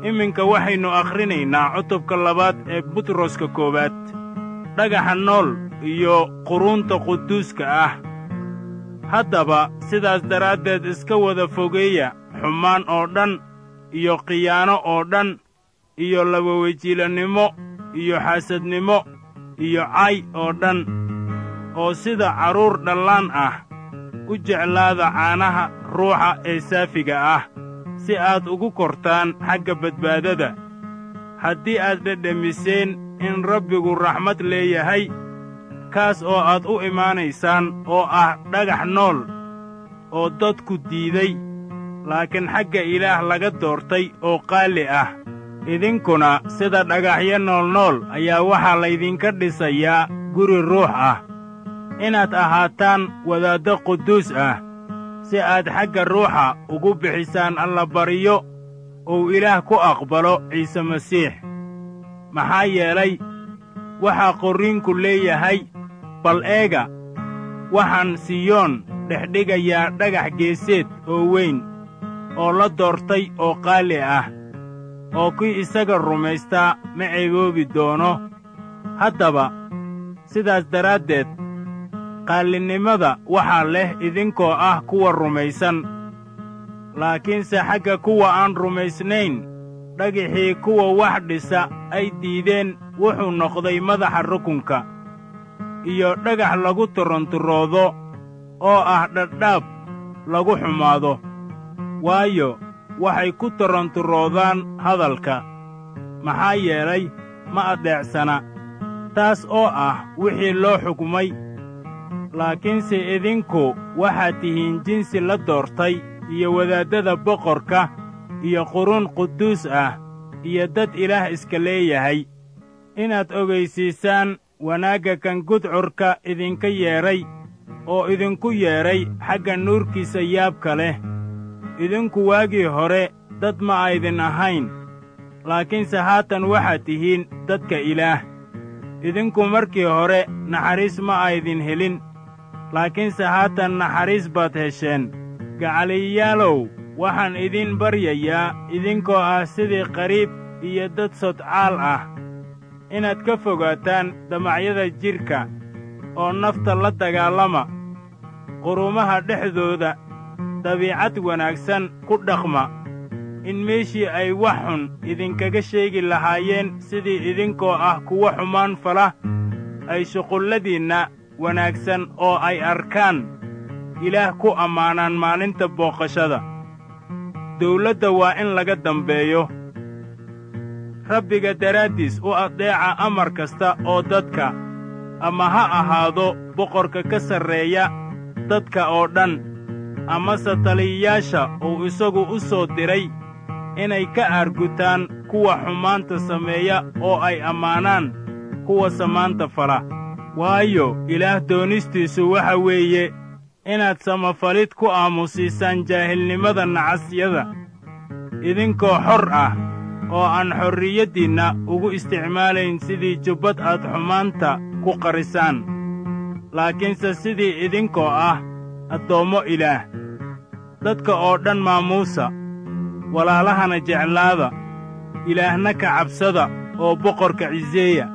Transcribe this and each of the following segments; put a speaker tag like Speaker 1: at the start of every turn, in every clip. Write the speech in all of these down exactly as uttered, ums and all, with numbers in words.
Speaker 1: iminka waxaynu akhrinaynaa cutubka labaad ee butroska koowaad dhagaxa nool iyo quruunta quduuska ah. haddaba sidaas daraaddeed iska wada fogeeya xumaan oo dhan iyo khiyaano oo dhan iyo labawejiilannimo iyo xaasadnimo iyo cay oo dhan, oo sida carruur dhallaan ah u jeclaada caanaha ruuxa ee saafiga ah, si aad ugu kortaan xagga badbaadada, haddii aad dhedhemiseen in Rabbigu raxmad leeyahay, kaas oo aad u imaanaysaan oo ah dhagax nool oo dadku diiday, laakiin xagga Ilaah laga doortay oo qaali ah. idinkuna sida dhagaxyo noolnool ayaa waxaa laydinka dhisayaa guri ruux ah, inaad ahaataan wadaaddo quduus ah, si aad xagga ruuxa ugu bixisaan allabaryo uu Ilaah ku aqbalo Ciise Masiix. maxaa yeelay waxaa qorriinku leeyahay, bal eega, waxaan Siyoon dhexdhigayaa dhagax geeseed oo weyn, oo la doortay oo qaali ah, oo kii isaga rumaystaa ma ceeboobi doono. haddaba sidaas daraaddeed qaallinnimada waxaa leh idinkoo ah kuwa rumaysan, laakiinse xagga kuwa aan rumaysnayn, dhagixii kuwa wax dhisa ay diideen wuxuu noqday madaxa rukunka, iyo dhagax lagu turanturoodo oo ah dhadhaab lagu xumaado, waayo waxay ku turanturoodaan hadalka, maxaa yeelay ma adeecsana, taas oo ah wixii loo xukumay. laakiinse idinku waxaad tihiin jinsi la doortay iyo wadaaddada boqorka iyo quruun quduus ah iyo dad Ilaah iska leeyahay, inaad ogaysiisaan wanaagga kan gudcurka idinka yeedhay oo idinku yeedhay xagga nuurkiisa yaabka leh. idinku waagii hore dad ma aydin ahayn, laakiinse haatan waxaad tihiin dadka Ilaah. idinku markii hore naxariis ma aydin helin, laakiinse haatan naxariis baad hesheen. gacaliyayaalow, waxaan idin baryayaa idinkoo ah sidii qariib iyo dad sodcaal ah, inaad ka fogaataan damacyada jidhka oo nafta la dagaallama, quruumaha dhexdooda dabiicad wanaagsan ku dhaqma, in meeshii ay wax xun idinkaga sheegi lahaayeen sidii idinkoo ah kuwa xumaan fala, ay shuqulladiinna wanaagsan oo ay arkaan Ilaah ku ammaanaan maalinta booqashada. dawladda waa in laga dambeeyo. Rabbiga daraaddiis u adeeca amar kasta oo dadka, ama ha ahaado boqorka ka sarreeya dadka oo dhan, amase taliyayaasha uu isagu u soo diray inay ka aargutaan kuwa xumaanta sameeya oo ay ammaanaan kuwa samaanta fala. waayo Ilaah doonistiisu waxa weeye inaad samafalid ku aamusiisaan jaahilnimada nacasyada, idinkoo xor ah oo aan xorriyaddiinna ugu isticmaalayn sidii jubbad aad xumaanta ku qarisaan, laakiinse sidii idinkoo ah addoommo Ilaah. dadka oo dhan maamuusa, walaalahana jeclaada, Ilaahna ka cabsada oo boqorka ciseeya.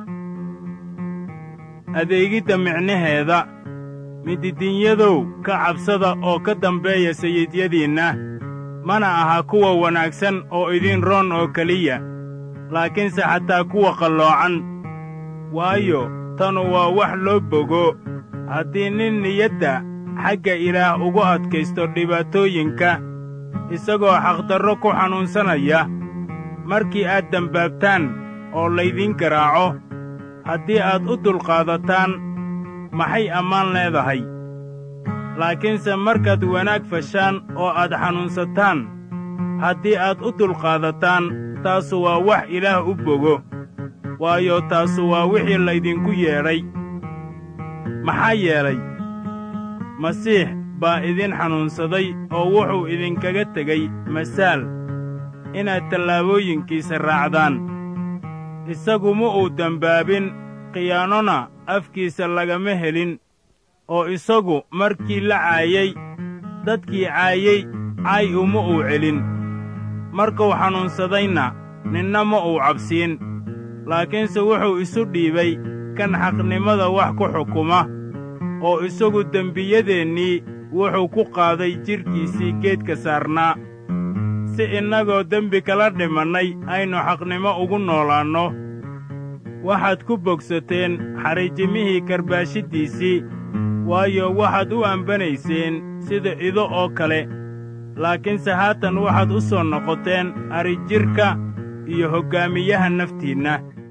Speaker 1: adeegidda micnaheeda, mididinyadow ka cabsada oo ka dambeeya sayidyadiinna, mana aha kuwa wanaagsan oo idin roon oo keliya, laakiinse xataa kuwa qalloocan. waayo tanu waa wax loo bogo haddii nin niyadda xagga Ilaah ugu adkaysto dhibaatooyinka, isagoo xaqdarro ku xanuunsanaya, markii aad dembaabtaan oo laydin garaaco, haddii aad u dulqaadataan, maxay ammaan leedahay. laakiinse markaad wanaag fashaan oo aad xanuunsataan, haddii aad u dulqaadataan, taasu waa wax Ilaah u bogo, waayo taasu waa wixii laydinku yeedhay. maxaa yeelay Masiix baa idin xanuunsaday oo wuxuu idinkaga tegey masaal, inaad tallaabooyinkiisa raacdaan. isagu ma uu dembaabin, khiyaanona afkiisa lagama helin, oo isagu markii la caayey, dadkii caayey cay uma uu celin. markuu xanuunsadayna ninna ma uu cabsiin, laakiinse wuxuu isu dhiibay kan xaqnimada wax ku xukuma, oo isagu dembiyadeennii wuxuu ku qaaday jidhkiisii geedka saarnaa, si innagoo dembi kala dhimannay aynu xaqnimo ugu noolaanno. waxaad ku bogsateen xariijimihii karbaashiddiisii, waayo waxaad u ambanayseen sida ido oo kale, laakiinse haatan waxaad u soo noqoteen arrijidhka iyo hoggaamiyaha naftiinna.